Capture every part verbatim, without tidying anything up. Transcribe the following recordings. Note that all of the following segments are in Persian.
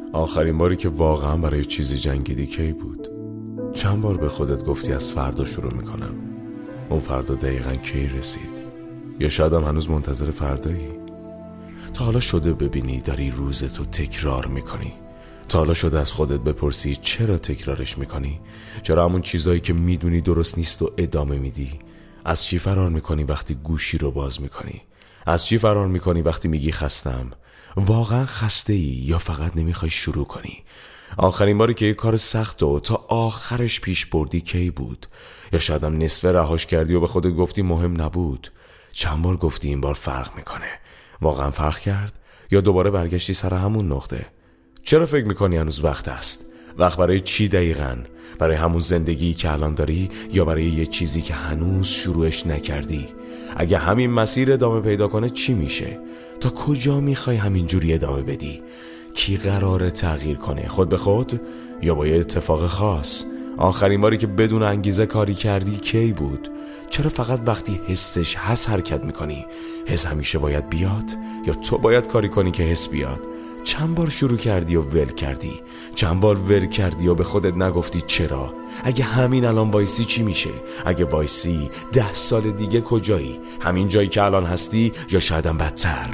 آخرین باری که واقعا برای چیزی جنگیدی کی بود؟ چند بار به خودت گفتی از فردا شروع میکنم؟ اون فردا دقیقا کی رسید؟ یا شاید هم هنوز منتظر فردایی؟ تا حالا شده ببینی داری روزتو تکرار میکنی؟ تا حالا شده از خودت بپرسی چرا تکرارش میکنی؟ چرا همون چیزایی که میدونی درست نیست و ادامه میدی؟ از چی فرار میکنی وقتی گوشی رو باز میکنی؟ از چی فرار میکنی وقتی میگی خستم؟ واقعا خسته ای یا فقط نمیخوای شروع کنی؟ آخرین باری که یه کار سخت و تا آخرش پیش بردی کی بود؟ یا شاید هم نصف رهاش کردی و به خودت گفتی مهم نبود؟ چند بار گفتی این بار فرق میکنه؟ واقعا فرق کرد؟ یا دوباره برگشتی سر همون نقطه؟ چرا فکر میکنی هنوز وقت است؟ وقت برای چی دقیقاً؟ برای همون زندگی که الان داری یا برای یه چیزی که هنوز شروعش نکردی؟ اگه همین مسیر ادامه پیدا کنه چی میشه؟ تا کجا میخوای همینجوری ادامه بدی؟ کی قراره تغییر کنه؟ خود به خود یا با یه اتفاق خاص؟ آخرین باری که بدون انگیزه کاری کردی کی بود؟ چرا فقط وقتی حسش هست حرکت میکنی؟ حس همیشه باید بیاد یا تو باید کاری کنی که حس بیاد؟ چند بار شروع کردی و ول کردی؟ چند بار ول کردی و به خودت نگفتی چرا؟ اگه همین الان وایسی چی میشه؟ اگه وایسی ده سال دیگه کجایی؟ همین جایی که الان هستی یا شاید هم بدتر؟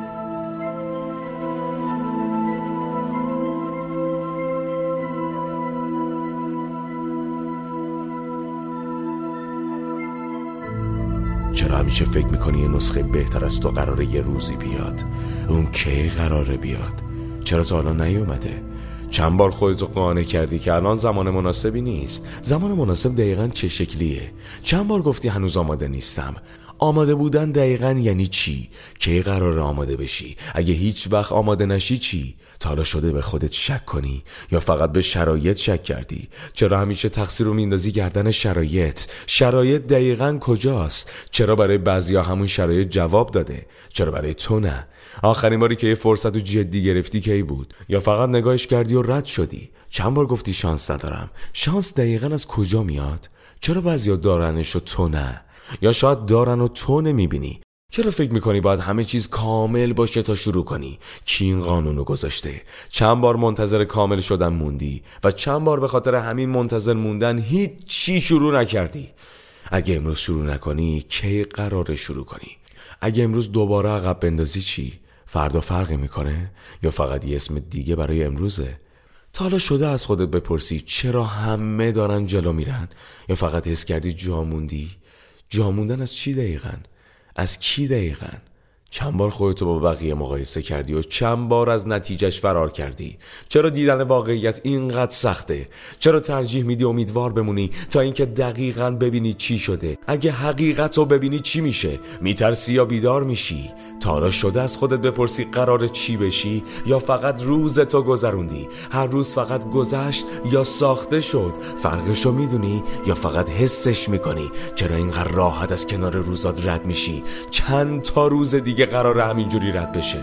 چرا همیشه فکر میکنی یه نسخه بهتر از تو قراره یه روزی بیاد؟ اون کی قراره بیاد؟ چرا تا الان نیومده؟ چند بار خودتو قانع کردی که الان زمان مناسبی نیست؟ زمان مناسب دقیقاً چه شکلیه؟ چند بار گفتی هنوز آماده نیستم؟ آماده بودن دقیقاً یعنی چی؟ کی قراره آماده بشی؟ اگه هیچ وقت آماده نشی چی؟ تا حالا شده به خودت شک کنی یا فقط به شرایط شک کردی؟ چرا همیشه تقصیر رو میندازی گردن شرایط؟ شرایط دقیقاً کجاست؟ چرا برای بعضیا همون شرایط جواب داده؟ چرا برای تو نه؟ آخرین باری که یه فرصت رو جدی گرفتی کی بود؟ یا فقط نگاهش کردی و رد شدی؟ چند بار گفتی شانس ندارم؟ شانس دقیقاً از کجا میاد؟ چرا بعضیا دارنش و تو نه؟ یا شاید دارن و تو نمیبینی؟ چرا فکر میکنی باید همه چیز کامل باشه تا شروع کنی؟ کی این قانونو گذاشته؟ چند بار منتظر کامل شدن موندی و چند بار به خاطر همین منتظر موندن هیچ چی شروع نکردی؟ اگه امروز شروع نکنی کی قراره شروع کنی؟ اگه امروز دوباره عقب بندازی چی؟ فردا فرقی میکنه یا فقط یه اسم دیگه برای امروزه؟ تا حالا شده از خودت بپرسی چرا همه دارن جلو میرن؟ یا فقط حس کردی جا موندی؟ جا موندن از چی دقیقاً؟ از کی دقیقاً؟ چند بار خودتو با بقیه مقایسه کردی و چند بار از نتیجهش فرار کردی؟ چرا دیدن واقعیت اینقدر سخته؟ چرا ترجیح میدی امیدوار بمونی تا اینکه دقیقاً ببینی چی شده؟ اگه حقیقتو ببینی چی میشه؟ میترسی یا بیدار میشی؟ تا حالا شده از خودت بپرسی قراره چی بشی یا فقط روزتو گذروندی؟ هر روز فقط گذشت یا ساخته شد؟ فرقشو میدونی یا فقط حسش میکنی؟ چرا اینقدر راحت از کنار روزات رد میشی؟ چند تا روز دیگه قراره همینجوری رد بشه؟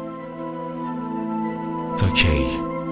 تا کی؟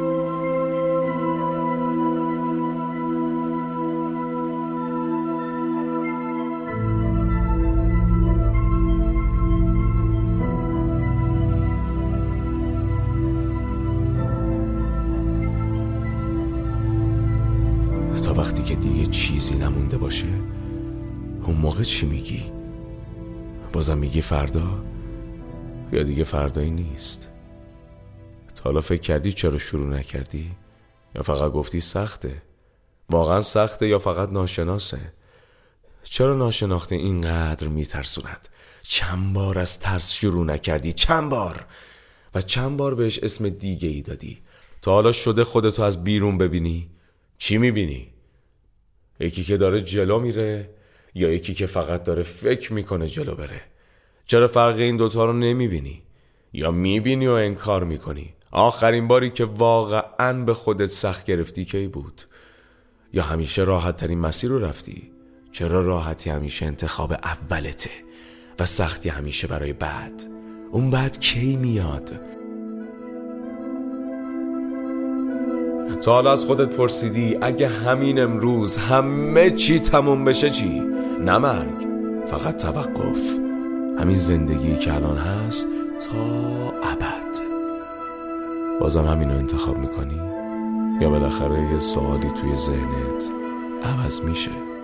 تا وقتی که دیگه چیزی نمونده باشه؟ اون موقع چی میگی؟ بازم میگی فردا؟ یا دیگه فردایی نیست؟ تا حالا فکر کردی چرا شروع نکردی؟ یا فقط گفتی سخته؟ واقعا سخته یا فقط ناشناسه؟ چرا ناشناخته اینقدر میترسوند؟ چند بار از ترس شروع نکردی؟ چند بار؟ و چند بار بهش اسم دیگه ای دادی؟ تا حالا شده خودتو از بیرون ببینی؟ چی میبینی؟ یکی که داره جلو میره یا یکی که فقط داره فکر میکنه جلو بره؟ چرا فرق این دوتا رو نمیبینی؟ یا میبینی و انکار میکنی؟ آخرین باری که واقعا به خودت سخت گرفتی کی بود؟ یا همیشه راحت ترین مسیر رو رفتی؟ چرا راحتی همیشه انتخاب اولته و سختی همیشه برای بعد؟ اون بعد کی میاد؟ تا حالا از خودت پرسیدی اگه همین امروز همه چی تموم بشه چی؟ نه مرگ، فقط توقف. همین زندگی که الان هست تا ابد. بازم همینو انتخاب میکنی؟ یا بالاخره یه سوالی توی ذهنت عوض میشه؟